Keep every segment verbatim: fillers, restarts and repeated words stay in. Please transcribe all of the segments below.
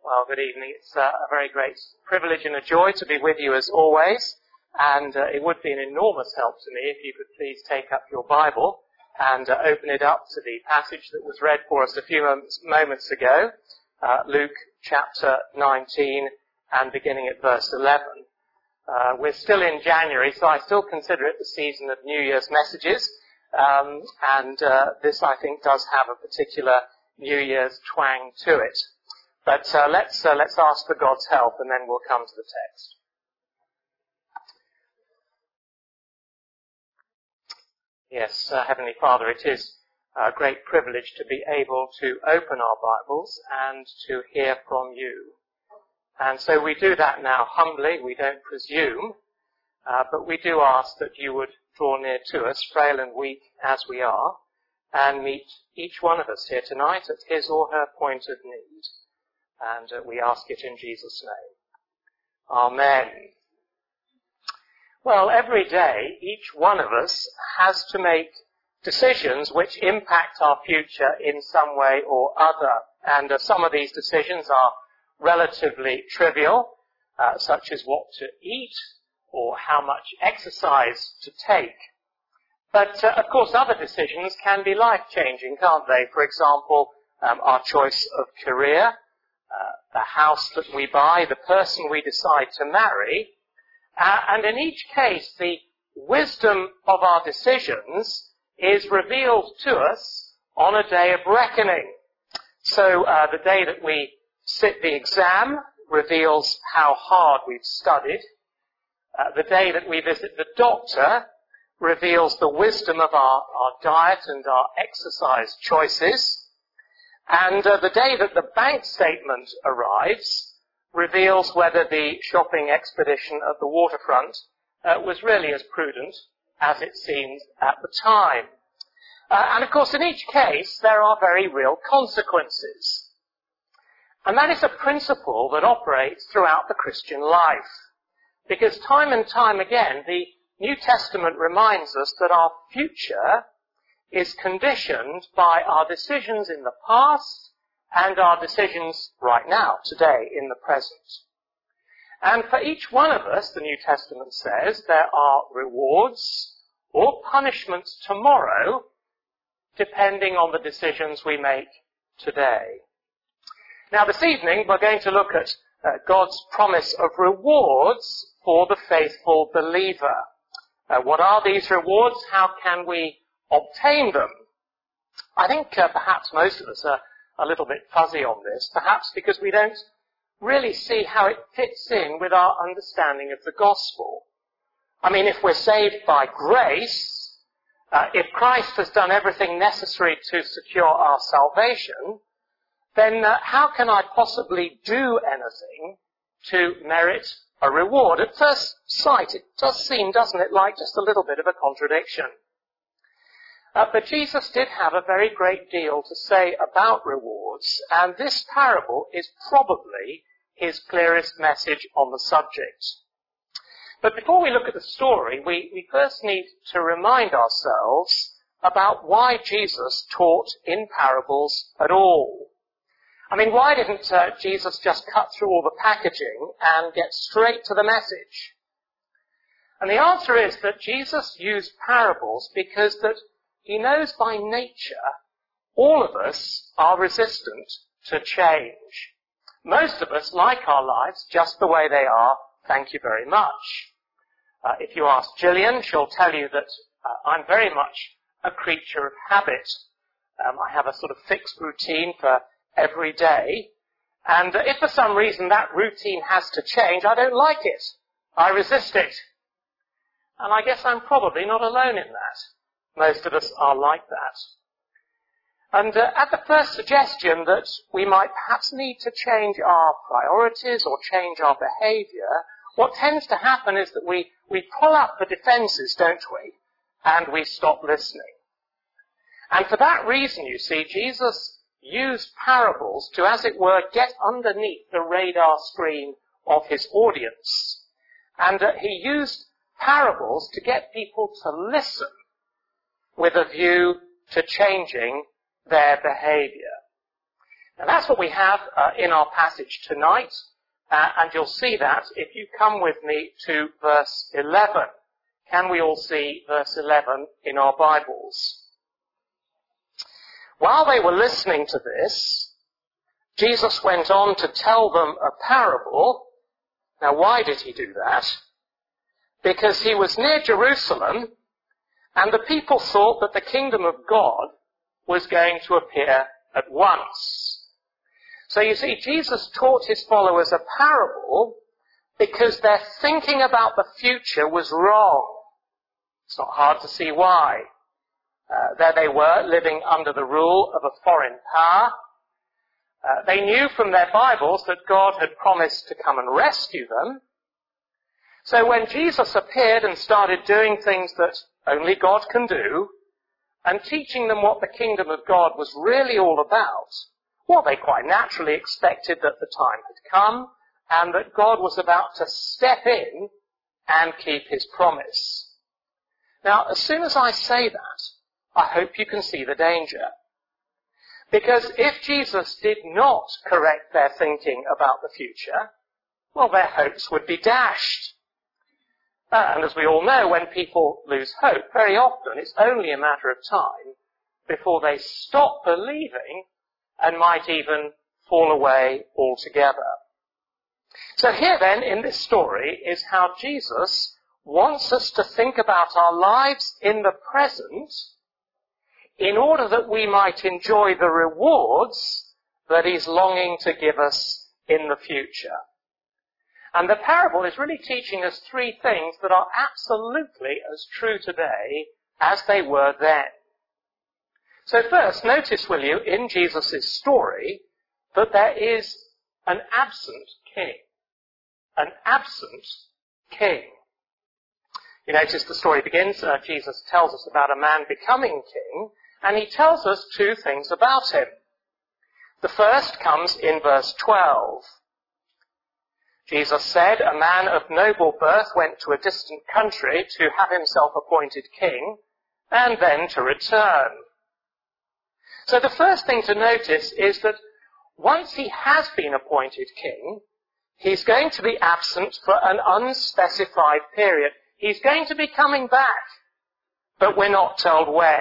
Well, good evening. It's uh, a very great privilege and a joy to be with you as always. And uh, it would be an enormous help to me if you could please take up your Bible and uh, open it up to the passage that was read for us a few moments, moments ago, uh, Luke chapter nineteen and beginning at verse eleven. Uh, we're still in January, so I still consider it the season of New Year's messages. Um, and uh, this, I think, does have a particular New Year's twang to it. But uh, let's uh, let's ask for God's help, and then we'll come to the text. Yes, uh, Heavenly Father, it is a great privilege to be able to open our Bibles and to hear from you. And so we do that now humbly. We don't presume, uh, but we do ask that you would draw near to us, frail and weak as we are, and meet each one of us here tonight at his or her point of need. And uh, we ask it in Jesus' name. Amen. Well, every day, each one of us has to make decisions which impact our future in some way or other. And uh, some of these decisions are relatively trivial, uh, such as what to eat or how much exercise to take. But, uh, of course, other decisions can be life-changing, can't they? For example, um, our choice of career, uh, the house that we buy, the person we decide to marry. Uh, and in each case, the wisdom of our decisions is revealed to us on a day of reckoning. So uh, the day that we sit the exam reveals how hard we've studied. Uh, the day that we visit the doctor reveals the wisdom of our, our diet and our exercise choices. And uh, the day that the bank statement arrives reveals whether the shopping expedition at the waterfront uh, was really as prudent as it seemed at the time. Uh, and of course, in each case, there are very real consequences. And that is a principle that operates throughout the Christian life. Because time and time again, the New Testament reminds us that our future is conditioned by our decisions in the past and our decisions right now, today, in the present. And for each one of us, the New Testament says, there are rewards or punishments tomorrow, depending on the decisions we make today. Now, this evening, we're going to look at uh, God's promise of rewards for the faithful believer. Uh, what are these rewards? How can we obtain them? I think uh, perhaps most of us are a little bit fuzzy on this, perhaps because we don't really see how it fits in with our understanding of the gospel. I mean, if we're saved by grace, uh, if Christ has done everything necessary to secure our salvation, then uh, how can I possibly do anything to merit a reward? At first sight, it does seem, doesn't it, like just a little bit of a contradiction. Uh, but Jesus did have a very great deal to say about rewards, and this parable is probably his clearest message on the subject. But before we look at the story, we, we first need to remind ourselves about why Jesus taught in parables at all. I mean, why didn't uh, Jesus just cut through all the packaging and get straight to the message? And the answer is that Jesus used parables because that he knows by nature all of us are resistant to change. Most of us like our lives just the way they are, thank you very much. Uh, if you ask Gillian, she'll tell you that uh, I'm very much a creature of habit. Um, I have a sort of fixed routine for every day, and uh, if for some reason that routine has to change, I don't like it. I resist it. And I guess I'm probably not alone in that. Most of us are like that. And uh, at the first suggestion that we might perhaps need to change our priorities or change our behaviour, what tends to happen is that we, we pull up the defences, don't we? And we stop listening. And for that reason, you see, Jesus used parables to, as it were, get underneath the radar screen of his audience. And uh, he used parables to get people to listen with a view to changing their behaviour. And that's what we have uh, in our passage tonight. Uh, and you'll see that if you come with me to verse eleven. Can we all see verse eleven in our Bibles? While they were listening to this, Jesus went on to tell them a parable. Now, why did he do that? Because he was near Jerusalem, and the people thought that the kingdom of God was going to appear at once. So you see, Jesus taught his followers a parable because their thinking about the future was wrong. It's not hard to see why. Uh, there they were, living under the rule of a foreign power. Uh, they knew from their Bibles that God had promised to come and rescue them. So when Jesus appeared and started doing things that only God can do, and teaching them what the kingdom of God was really all about, well, they quite naturally expected that the time had come, and that God was about to step in and keep his promise. Now, as soon as I say that, I hope you can see the danger. Because if Jesus did not correct their thinking about the future, well, their hopes would be dashed. Uh, and as we all know, when people lose hope, very often it's only a matter of time before they stop believing and might even fall away altogether. So here then, in this story, is how Jesus wants us to think about our lives in the present in order that we might enjoy the rewards that he's longing to give us in the future. And the parable is really teaching us three things that are absolutely as true today as they were then. So first, notice, will you, in Jesus' story, that there is an absent king. An absent king. You notice the story begins, uh, Jesus tells us about a man becoming king, and he tells us two things about him. The first comes in verse twelve. Jesus said, a man of noble birth went to a distant country to have himself appointed king, and then to return. So the first thing to notice is that once he has been appointed king, he's going to be absent for an unspecified period. He's going to be coming back, but we're not told when.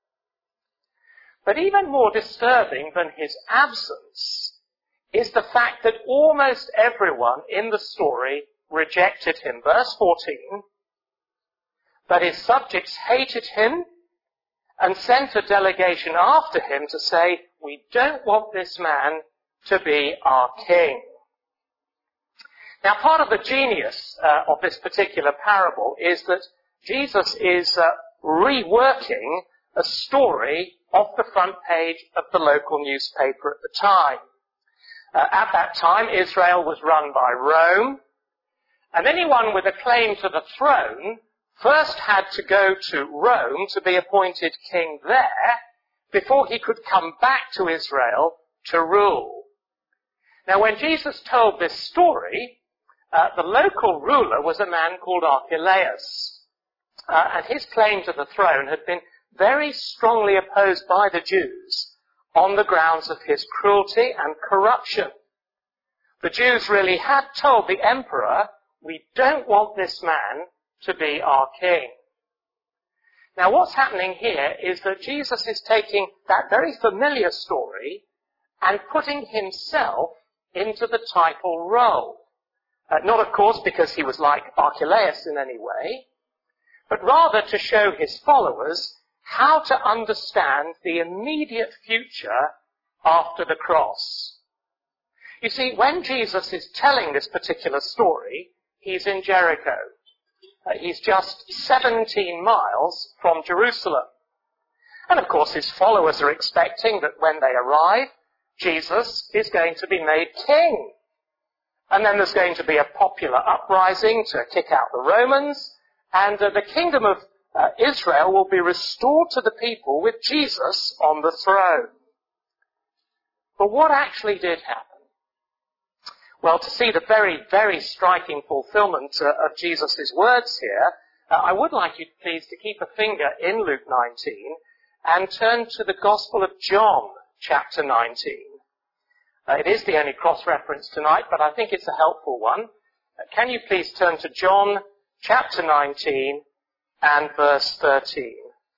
But even more disturbing than his absence is the fact that almost everyone in the story rejected him. Verse fourteen, but his subjects hated him and sent a delegation after him to say, we don't want this man to be our king. Now, part of the genius uh, of this particular parable is that Jesus is uh, reworking a story off the front page of the local newspaper at the time. Uh, at that time, Israel was run by Rome, and anyone with a claim to the throne first had to go to Rome to be appointed king there before he could come back to Israel to rule. Now, when Jesus told this story, uh, the local ruler was a man called Archelaus, uh, and his claim to the throne had been very strongly opposed by the Jews on the grounds of his cruelty and corruption. The Jews really had told the emperor, we don't want this man to be our king. Now, what's happening here is that Jesus is taking that very familiar story and putting himself into the title role. Uh, not, of course, because he was like Archelaus in any way, but rather to show his followers how to understand the immediate future after the cross. You see, when Jesus is telling this particular story, he's in Jericho. Uh, he's just seventeen miles from Jerusalem. And of course his followers are expecting that when they arrive, Jesus is going to be made king. And then there's going to be a popular uprising to kick out the Romans, and uh, the kingdom of uh, Israel will be restored to the people with Jesus on the throne. But what actually did happen? Well, to see the very, very striking fulfillment uh, of Jesus' words here, uh, I would like you, please, to keep a finger in Luke nineteen and turn to the Gospel of John, chapter nineteen. Uh, it is the only cross-reference tonight, but I think it's a helpful one. Uh, can you please turn to John chapter nineteen and verse thirteen.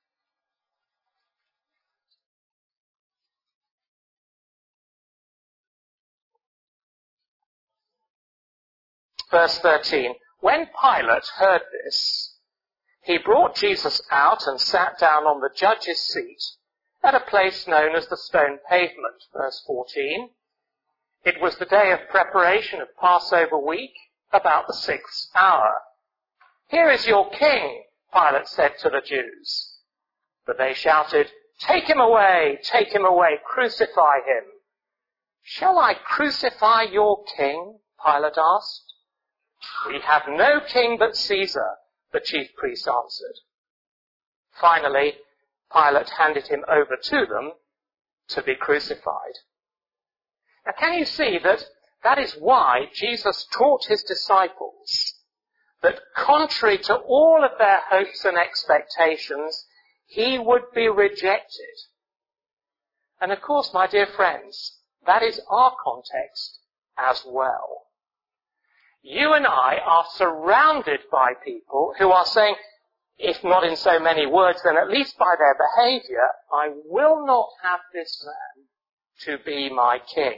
Verse thirteen. When Pilate heard this, he brought Jesus out and sat down on the judge's seat at a place known as the Stone Pavement. Verse fourteen. It was the day of preparation of Passover week, about the sixth hour. Here is your king, Pilate said to the Jews. But they shouted, Take him away, take him away, crucify him. Shall I crucify your king? Pilate asked. We have no king but Caesar, the chief priest answered. Finally, Pilate handed him over to them to be crucified. Now, can you see that that is why Jesus taught his disciples that contrary to all of their hopes and expectations, he would be rejected. And of course, my dear friends, that is our context as well. You and I are surrounded by people who are saying, if not in so many words, then at least by their behavior, I will not have this man to be my king.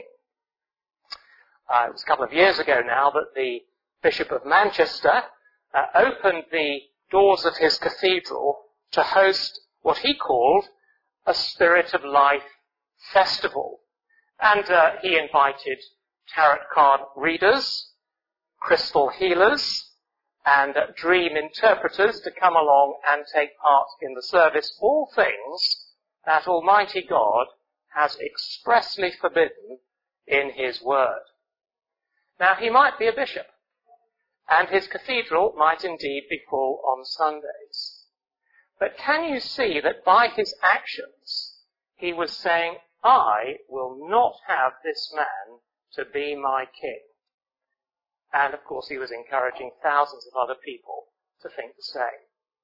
Uh, it was a couple of years ago now that the Bishop of Manchester uh, opened the doors of his cathedral to host what he called a Spirit of Life festival. And uh, he invited tarot card readers, crystal healers, and uh, dream interpreters to come along and take part in the service, all things that Almighty God has expressly forbidden in his word. Now, he might be a bishop, and his cathedral might indeed be full on Sundays. But can you see that by his actions, he was saying, I will not have this man to be my king. And of course, he was encouraging thousands of other people to think the same.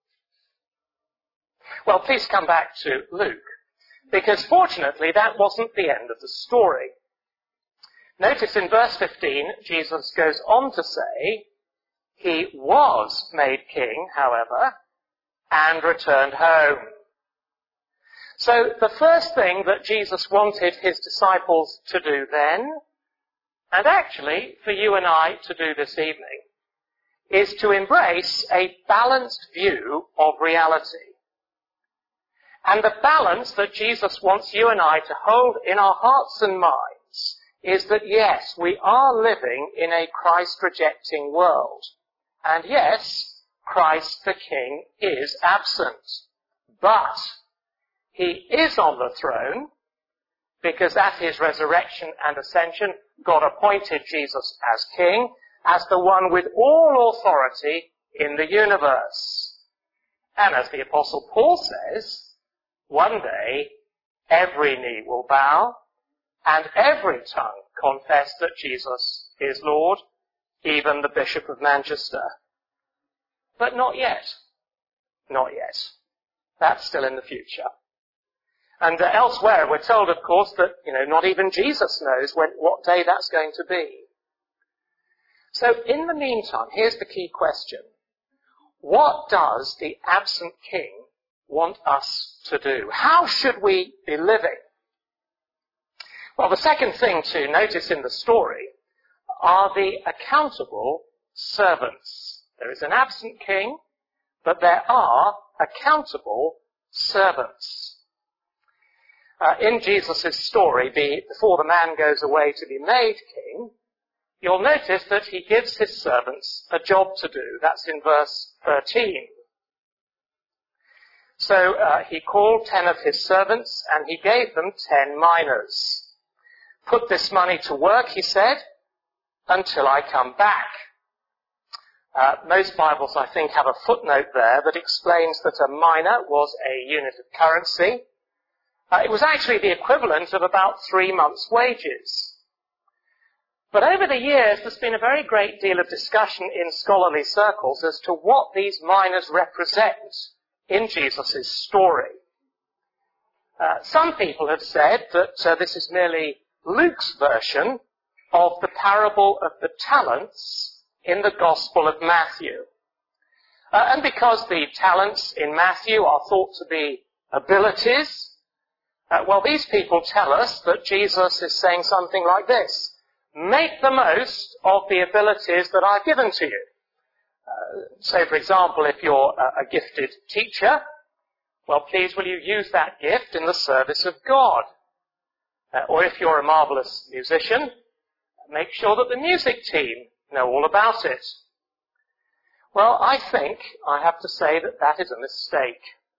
Well, please come back to Luke, because fortunately that wasn't the end of the story. Notice in verse fifteen, Jesus goes on to say, he was made king, however, and returned home. So the first thing that Jesus wanted his disciples to do then, and actually for you and I to do this evening, is to embrace a balanced view of reality. And the balance that Jesus wants you and I to hold in our hearts and minds is that, yes, we are living in a Christ-rejecting world. And yes, Christ the King is absent. But he is on the throne because at his resurrection and ascension, God appointed Jesus as king, as the one with all authority in the universe. And as the Apostle Paul says, one day every knee will bow and every tongue confess that Jesus is Lord, even the Bishop of Manchester. But not yet. Not yet. That's still in the future. And uh, elsewhere we're told, of course, that, you know, not even Jesus knows when, what day that's going to be. So in the meantime, here's the key question. What does the absent king want us to do? How should we be living? Well, the second thing to notice in the story are the accountable servants. There is an absent king, but there are accountable servants. Uh, in Jesus' story, the, before the man goes away to be made king, you'll notice that he gives his servants a job to do. That's in verse thirteen. So uh, he called ten of his servants, and he gave them ten minas. Put this money to work, he said, until I come back. Uh, most Bibles, I think, have a footnote there that explains that a mina was a unit of currency. Uh, it was actually the equivalent of about three months' wages. But over the years, there's been a very great deal of discussion in scholarly circles as to what these minas represent in Jesus' story. Uh, some people have said that uh, this is merely Luke's version of the parable of the talents in the Gospel of Matthew. Uh, and because the talents in Matthew are thought to be abilities, uh, well, these people tell us that Jesus is saying something like this: make the most of the abilities that I've given to you. Uh, so, for example, if you're a, a gifted teacher, well, please will you use that gift in the service of God? Uh, or if you're a marvellous musician, make sure that the music team know all about it. Well, I think I have to say that that is a mistake.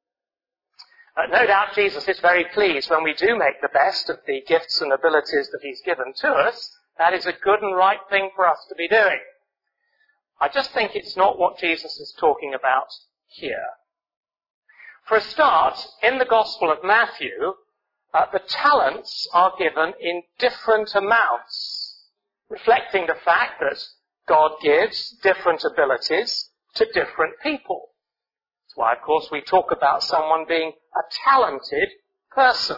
Uh, no doubt Jesus is very pleased when we do make the best of the gifts and abilities that he's given to us. That is a good and right thing for us to be doing. I just think it's not what Jesus is talking about here. For a start, in the Gospel of Matthew, uh, the talents are given in different amounts, reflecting the fact that God gives different abilities to different people. That's why, of course, we talk about someone being a talented person.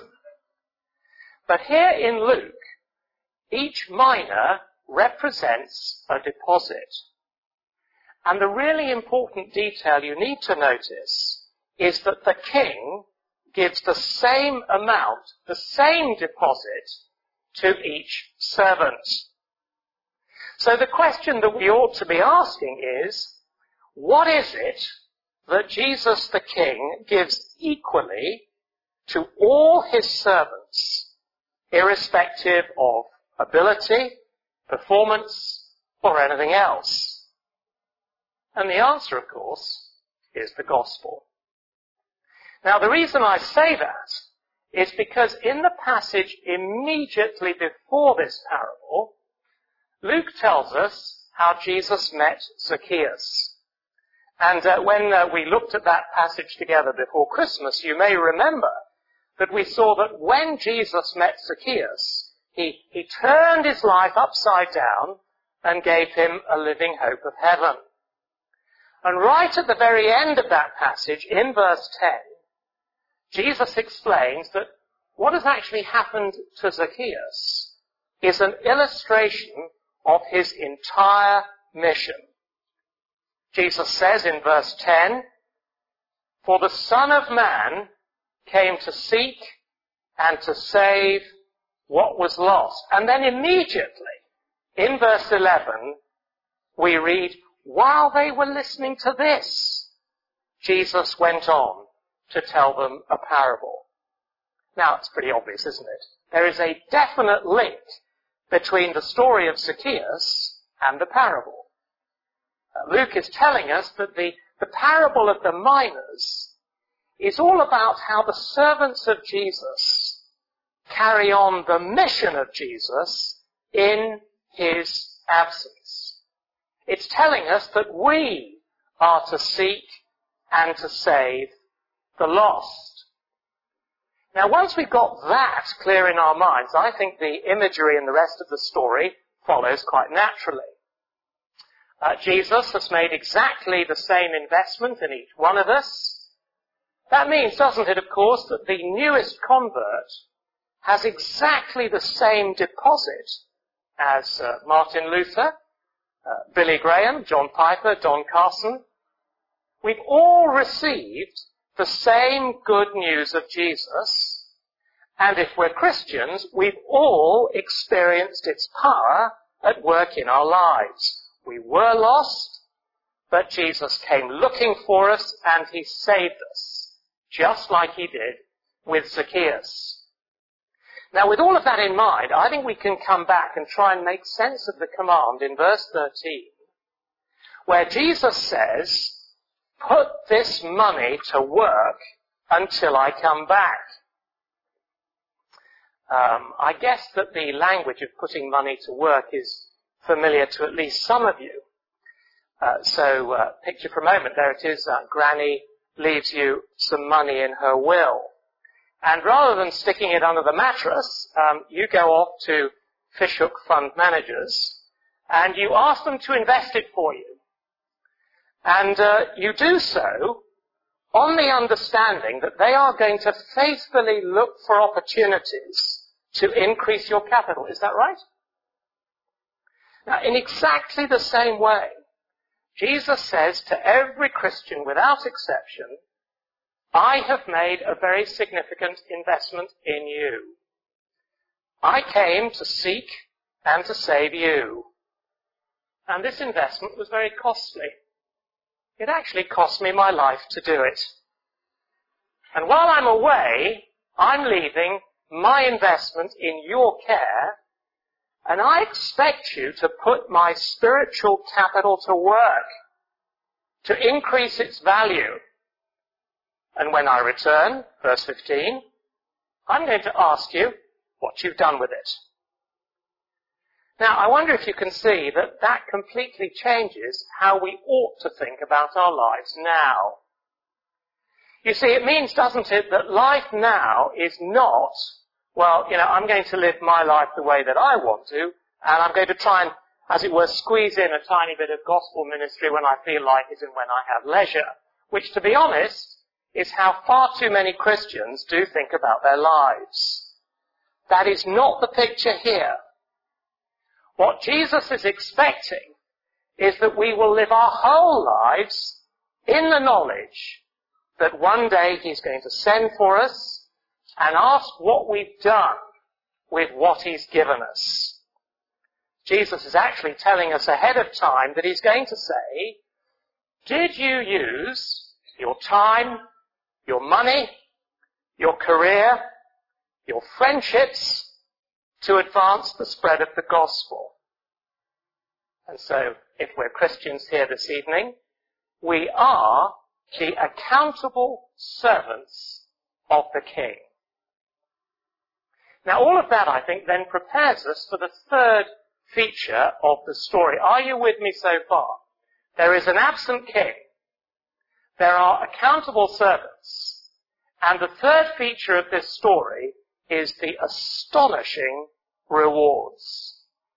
But here in Luke, each mina represents a deposit. And the really important detail you need to notice is that the king gives the same amount, the same deposit, to each servant. So the question that we ought to be asking is, what is it that Jesus the King gives equally to all his servants, irrespective of ability, performance, or anything else? And the answer, of course, is the gospel. Now, the reason I say that is because in the passage immediately before this parable, Luke tells us how Jesus met Zacchaeus. And uh, when uh, we looked at that passage together before Christmas, you may remember that we saw that when Jesus met Zacchaeus, he, he turned his life upside down and gave him a living hope of heaven. And right at the very end of that passage, in verse ten, Jesus explains that what has actually happened to Zacchaeus is an illustration of his entire mission. Jesus says in verse ten, "For the Son of Man came to seek and to save what was lost." And then immediately, in verse eleven, we read, "While they were listening to this, Jesus went on to tell them a parable." Now, it's pretty obvious, isn't it? There is a definite link between the story of Zacchaeus and the parable. Uh, Luke is telling us that the, the parable of the minas is all about how the servants of Jesus carry on the mission of Jesus in his absence. It's telling us that we are to seek and to save the lost. Now, once we've got that clear in our minds, I think the imagery in the rest of the story follows quite naturally. Uh, Jesus has made exactly the same investment in each one of us. That means, doesn't it, of course, that the newest convert has exactly the same deposit as uh, Martin Luther, uh, Billy Graham, John Piper, Don Carson. We've all received the same good news of Jesus, and if we're Christians, we've all experienced its power at work in our lives. We were lost, but Jesus came looking for us, and he saved us, just like he did with Zacchaeus. Now, with all of that in mind, I think we can come back and try and make sense of the command in verse thirteen, where Jesus says, "Put this money to work until I come back." Um, I guess that the language of putting money to work is familiar to at least some of you. Uh, so uh, picture for a moment, there it is, uh, Granny leaves you some money in her will. And rather than sticking it under the mattress, um, you go off to fishhook fund managers and you ask them to invest it for you. And uh, you do so on the understanding that they are going to faithfully look for opportunities to increase your capital. Is that right? Now, in exactly the same way, Jesus says to every Christian without exception, I have made a very significant investment in you. I came to seek and to save you. And this investment was very costly. It actually cost me my life to do it. And while I'm away, I'm leaving my investment in your care, and I expect you to put my spiritual capital to work, to increase its value. And when I return, verse fifteen, I'm going to ask you what you've done with it. Now, I wonder if you can see that that completely changes how we ought to think about our lives now. You see, it means, doesn't it, that life now is not, well, you know, I'm going to live my life the way that I want to, and I'm going to try and, as it were, squeeze in a tiny bit of gospel ministry when I feel like it and when I have leisure, which, to be honest, is how far too many Christians do think about their lives. That is not the picture here. What Jesus is expecting is that we will live our whole lives in the knowledge that one day he's going to send for us and ask what we've done with what he's given us. Jesus is actually telling us ahead of time that he's going to say, did you use your time, your money, your career, your friendships to advance the spread of the gospel? And so, if we're Christians here this evening, we are the accountable servants of the King. Now, all of that, I think, then prepares us for the third feature of the story. Are you with me so far? There is an absent king. There are accountable servants. And the third feature of this story is the astonishing rewards.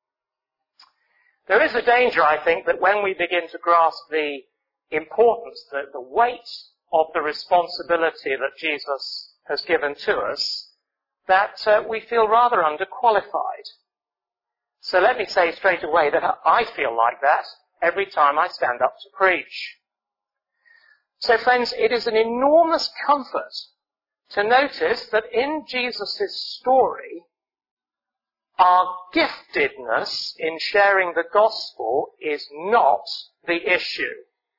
There is a danger, I think, that when we begin to grasp the importance, the, the weight of the responsibility that Jesus has given to us, that uh, we feel rather underqualified. So let me say straight away that I feel like that every time I stand up to preach. So friends, it is an enormous comfort to notice that in Jesus' story, our giftedness in sharing the gospel is not the issue.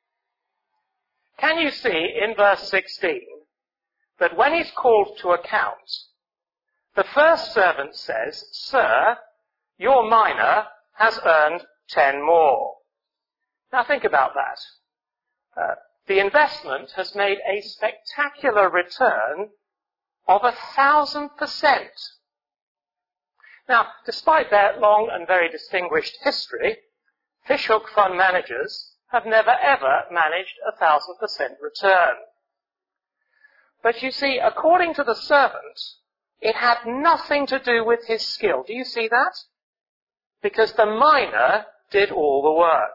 Can you see in verse sixteen that when he's called to account, the first servant says, Sir, your mina has earned ten more. Now think about that. Uh, the investment has made a spectacular return of a thousand percent. Now, despite their long and very distinguished history, fishhook fund managers have never ever managed a thousand percent return. But you see, according to the servant, it had nothing to do with his skill. Do you see that? Because the miner did all the work.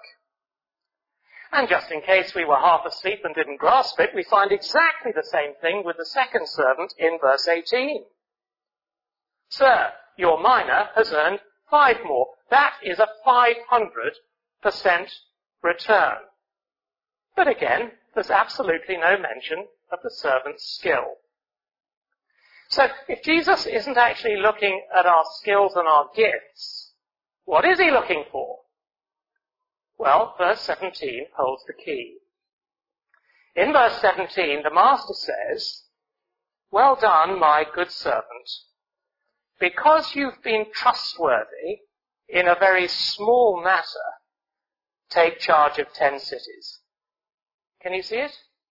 And just in case we were half asleep and didn't grasp it, we find exactly the same thing with the second servant in verse eighteen. Sir, your mina has earned five more. That is a five hundred percent return. But again, there's absolutely no mention of the servant's skill. So if Jesus isn't actually looking at our skills and our gifts, what is he looking for? Well, verse seventeen holds the key. In verse seventeen, the master says, Well done, my good servant. Because you've been trustworthy in a very small matter, take charge of ten cities. Can you see it?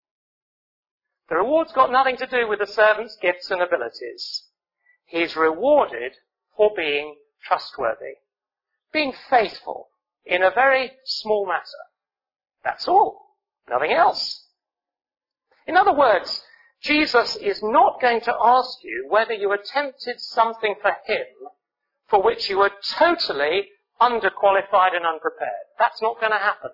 The reward's got nothing to do with the servant's gifts and abilities. He's rewarded for being trustworthy, being faithful in a very small matter. That's all. Nothing else. In other words, Jesus is not going to ask you whether you attempted something for him for which you were totally underqualified and unprepared. That's not going to happen.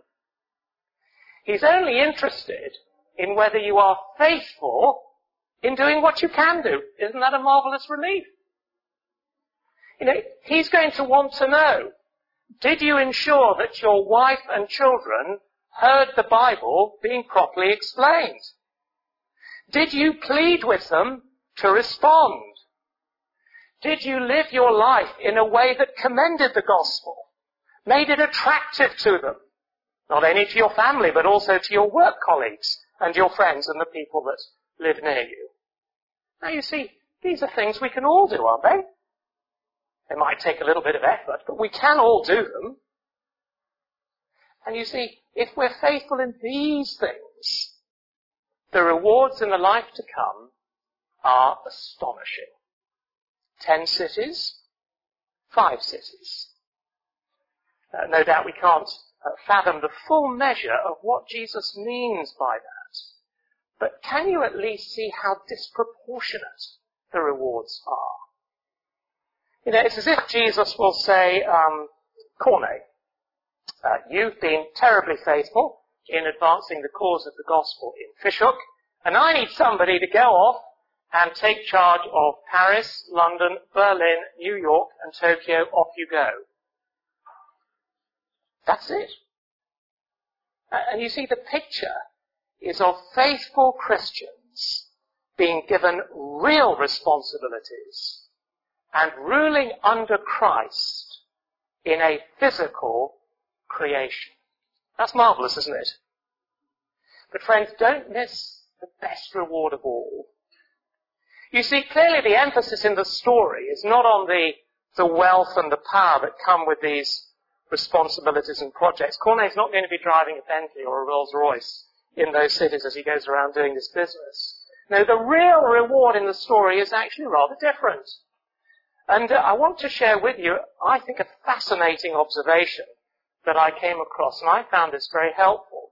He's only interested in whether you are faithful in doing what you can do. Isn't that a marvelous relief? You know, he's going to want to know, did you ensure that your wife and children heard the Bible being properly explained? Did you plead with them to respond? Did you live your life in a way that commended the gospel, made it attractive to them, not only to your family, but also to your work colleagues and your friends and the people that live near you? Now you see, these are things we can all do, aren't they? They might take a little bit of effort, but we can all do them. And you see, if we're faithful in these things, the rewards in the life to come are astonishing. Ten cities, five cities. Uh, no doubt we can't uh, fathom the full measure of what Jesus means by that. But can you at least see how disproportionate the rewards are? You know, it's as if Jesus will say, um, Cornet, uh, you've been terribly faithful in advancing the cause of the gospel in Fishhook, and I need somebody to go off and take charge of Paris, London, Berlin, New York, and Tokyo. Off you go. That's it. And you see, the picture is of faithful Christians being given real responsibilities and ruling under Christ in a physical creation. That's marvelous, isn't it? But friends, don't miss the best reward of all. You see, clearly the emphasis in the story is not on the, the wealth and the power that come with these responsibilities and projects. Cornet's not going to be driving a Bentley or a Rolls Royce in those cities as he goes around doing this business. No, the real reward in the story is actually rather different. And uh, I want to share with you, I think, a fascinating observation that I came across, and I found this very helpful.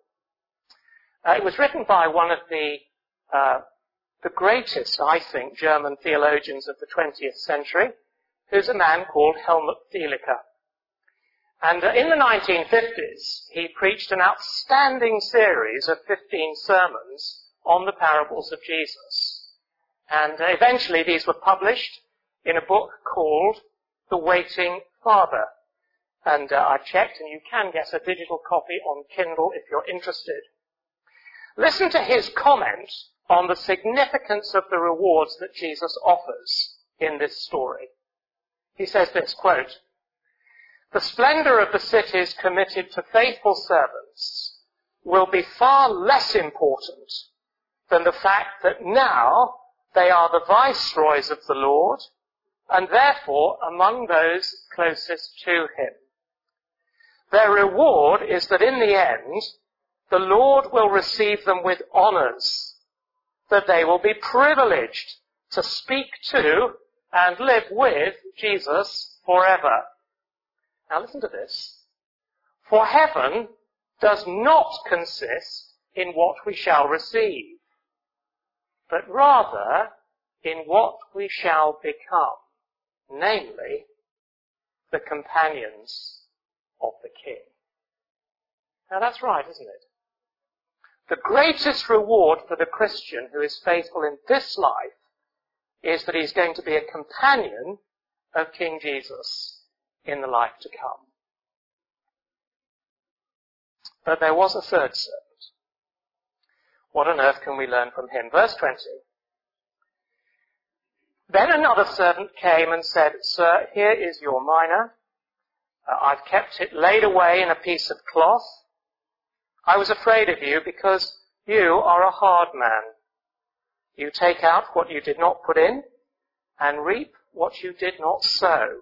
Uh, it was written by one of the uh, the greatest, I think, German theologians of the twentieth century, who's a man called Helmut Thielicke. And uh, in the nineteen fifties, he preached an outstanding series of fifteen sermons on the parables of Jesus. And uh, eventually these were published in a book called The Waiting Father. And uh, I checked, and you can get a digital copy on Kindle if you're interested. Listen to his comment on the significance of the rewards that Jesus offers in this story. He says this, quote, "The splendor of the cities committed to faithful servants will be far less important than the fact that now they are the viceroys of the Lord, and therefore among those closest to him. Their reward is that in the end, the Lord will receive them with honors, that they will be privileged to speak to and live with Jesus forever." Now listen to this. "For heaven does not consist in what we shall receive, but rather in what we shall become, namely, the companions of the King." Now that's right, isn't it? The greatest reward for the Christian who is faithful in this life is that he's going to be a companion of King Jesus in the life to come. But there was a third servant. What on earth can we learn from him? Verse twenty. "Then another servant came and said, 'Sir, here is your mina. Uh, I've kept it laid away in a piece of cloth. I was afraid of you because you are a hard man. You take out what you did not put in and reap what you did not sow.'"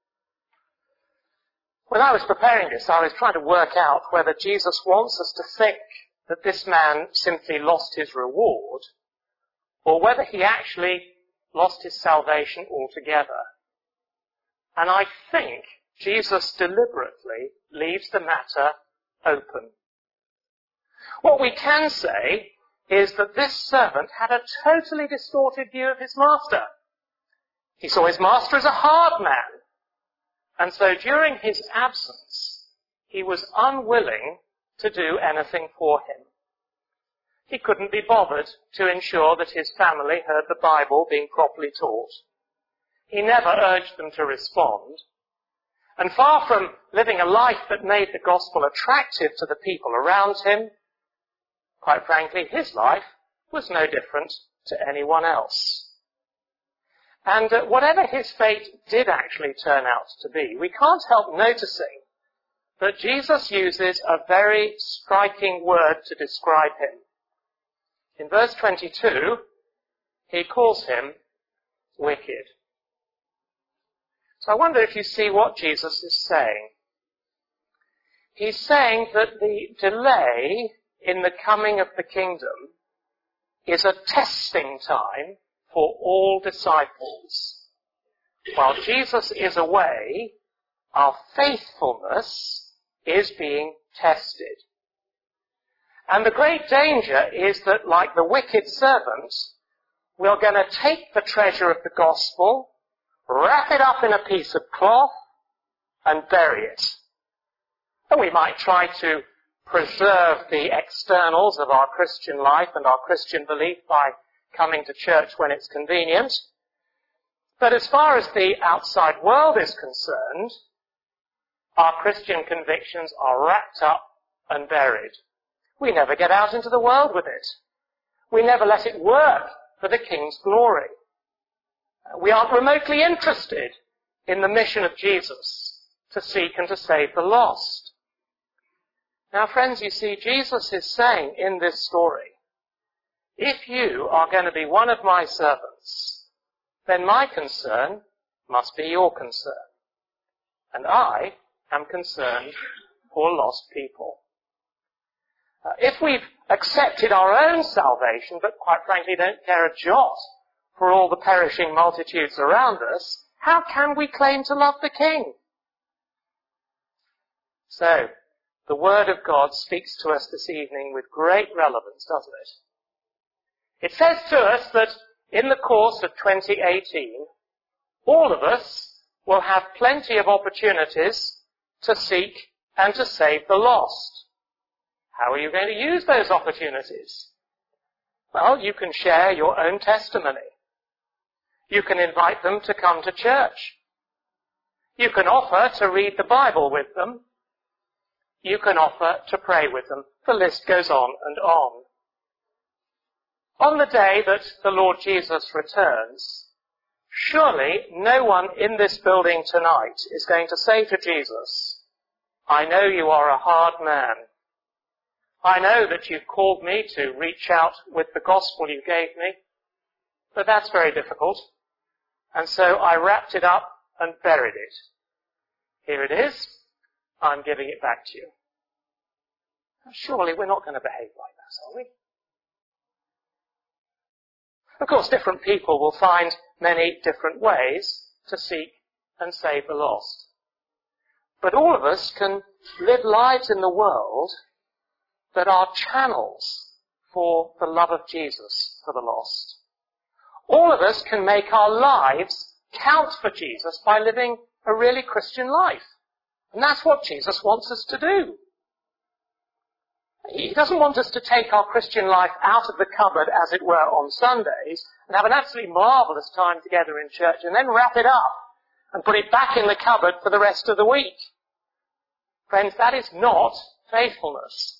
When I was preparing this, I was trying to work out whether Jesus wants us to think that this man simply lost his reward, or whether he actually lost his salvation altogether. And I think Jesus deliberately leaves the matter open. What we can say is that this servant had a totally distorted view of his master. He saw his master as a hard man. And so during his absence, he was unwilling to do anything for him. He couldn't be bothered to ensure that his family heard the Bible being properly taught. He never urged them to respond. And far from living a life that made the gospel attractive to the people around him, quite frankly, his life was no different to anyone else. And uh, whatever his fate did actually turn out to be, we can't help noticing that Jesus uses a very striking word to describe him. In verse twenty-two, he calls him wicked. So I wonder if you see what Jesus is saying. He's saying that the delay in the coming of the kingdom is a testing time for all disciples. While Jesus is away, our faithfulness is being tested. And the great danger is that, like the wicked servant, we're going to take the treasure of the gospel, wrap it up in a piece of cloth, and bury it. And we might try to preserve the externals of our Christian life and our Christian belief by coming to church when it's convenient. But as far as the outside world is concerned, our Christian convictions are wrapped up and buried. We never get out into the world with it. We never let it work for the King's glory. We aren't remotely interested in the mission of Jesus to seek and to save the lost. Now, friends, you see, Jesus is saying in this story, if you are going to be one of my servants, then my concern must be your concern. And I am concerned for lost people. Uh, if we've accepted our own salvation, but quite frankly don't care a jot for all the perishing multitudes around us, how can we claim to love the King? So, the Word of God speaks to us this evening with great relevance, doesn't it? It says to us that in the course of twenty eighteen, all of us will have plenty of opportunities to seek and to save the lost. How are you going to use those opportunities? Well, you can share your own testimony. You can invite them to come to church. You can offer to read the Bible with them. You can offer to pray with them. The list goes on and on. On the day that the Lord Jesus returns, surely no one in this building tonight is going to say to Jesus, I know you are a hard man. I know that you've called me to reach out with the gospel you gave me, but that's very difficult. And so I wrapped it up and buried it. Here it is. I'm giving it back to you. Surely we're not going to behave like that, are we? Of course, different people will find many different ways to seek and save the lost. But all of us can live lives in the world that are channels for the love of Jesus for the lost. All of us can make our lives count for Jesus by living a really Christian life. And that's what Jesus wants us to do. He doesn't want us to take our Christian life out of the cupboard, as it were, on Sundays and have an absolutely marvellous time together in church and then wrap it up and put it back in the cupboard for the rest of the week. Friends, that is not faithfulness.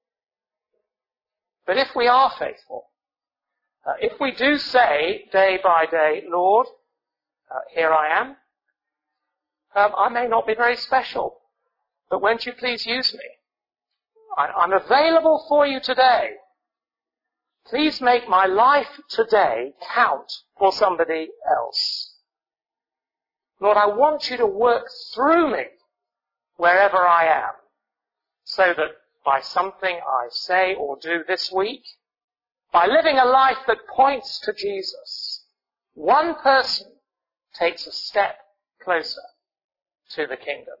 But if we are faithful, uh, if we do say day by day, Lord, uh, here I am, um, I may not be very special, but won't you please use me? I, I'm available for you today. Please make my life today count for somebody else. Lord, I want you to work through me wherever I am, so that by something I say or do this week, by living a life that points to Jesus, one person takes a step closer to the kingdom.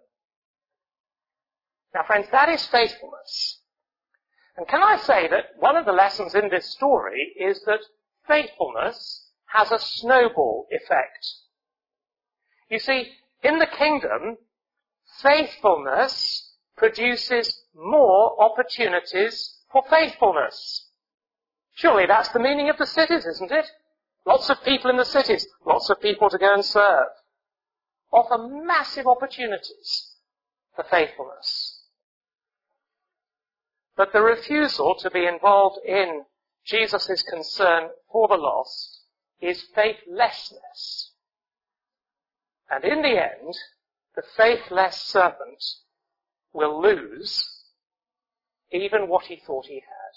Now, friends, that is faithfulness. And can I say that one of the lessons in this story is that faithfulness has a snowball effect. You see, in the kingdom, faithfulness produces more opportunities for faithfulness. Surely that's the meaning of the cities, isn't it? Lots of people in the cities, lots of people to go and serve, offer massive opportunities for faithfulness. But the refusal to be involved in Jesus' concern for the lost is faithlessness. And in the end, the faithless servant will lose even what he thought he had.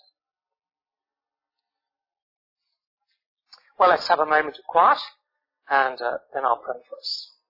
Well, let's have a moment of quiet, and uh, then I'll pray for us.